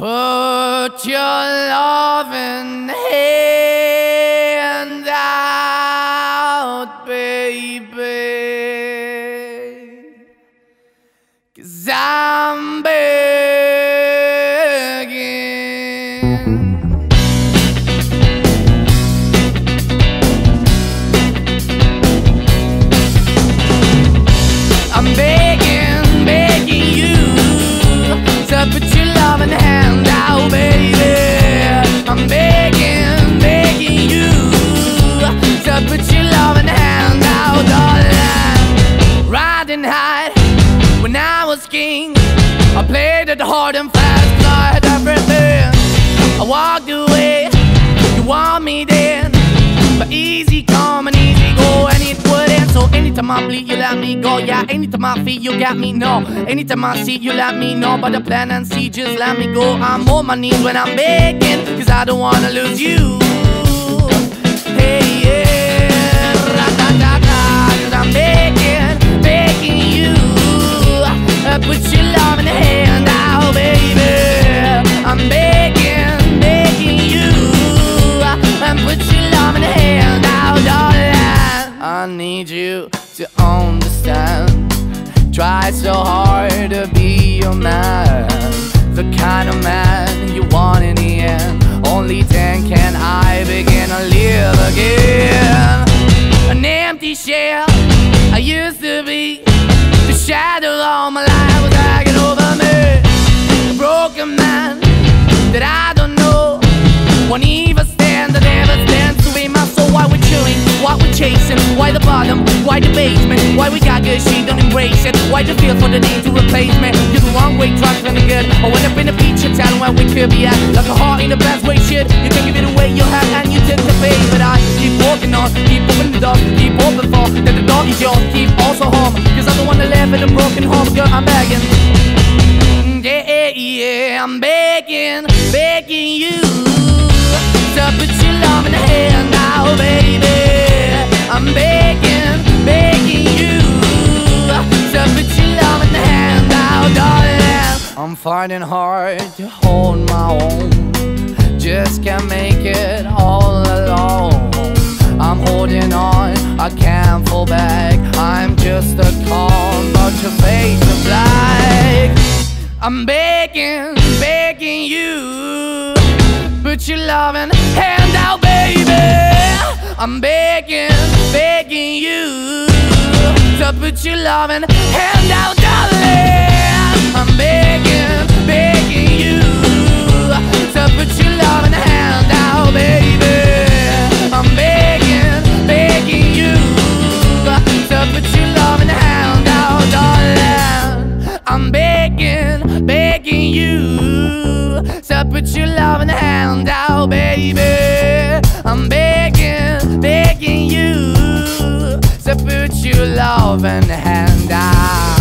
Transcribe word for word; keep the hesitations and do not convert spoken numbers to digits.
Put your loving hand out, baby, 'cause I'm begging. I'm begging, begging you to put your loving hand out, baby. I'm begging, begging you to put your loving hand out, darling. Riding high when I was king, I played it hard and fast, 'cause I had everything. I walked away, you want me then, but easy come and easy go, and it wouldn't. So anytime I bleed, you let me go. Yeah, anytime I feel, you got me, no. Anytime I see, you let me know. But the plan and see, just let me go. I'm on my knees when I'm begging, 'cause I don't wanna lose you. Hey, yeah, ra-da-da-da, 'cause I'm begging, begging you, uh, put your love in the hand out, baby. I'm begging, begging you, uh, and put your love in the hand out, darling. I need you to understand. Try so hard to be your man, the kind of man you want in the end. Only then can I begin to live again. An empty shell I used to be, the shadow all my life was dragging over me. A broken man that I don't know, won't even stand, that never stands to be my soul. Why we're chilling, why we're chasing, why the bottom, why the basement, why we got good, she don't embrace it, why the feel for the need to replace me. You're the wrong way, trying to be good. I went up in the feature, telling where we could be at, like a heart in the best way, shit. You can give it away, you have, and you took the bait. But I keep walking on, keep opening the door, keep open for, that the door is yours, keep also home, 'cause I'm the one that live in a broken home. Girl, I'm begging, yeah, yeah, I'm begging, begging you to put your love in the hand now, baby. I'm begging, begging you to put your love in the hand now, darling. I'm finding hard to hold my own, just can't make it all alone. I'm holding on, I can't fall back, I'm just a call, but your face is black. I'm begging, begging you, put your loving hand out, baby. I'm begging, begging you to put your loving hand out, darling. I'm begging, begging you to put your loving hand out, baby. I'm begging, begging you to put your loving hand out, darling. I'm begging, begging you to put your loving hand out, baby. I'm begging, begging you to put your loving hand out.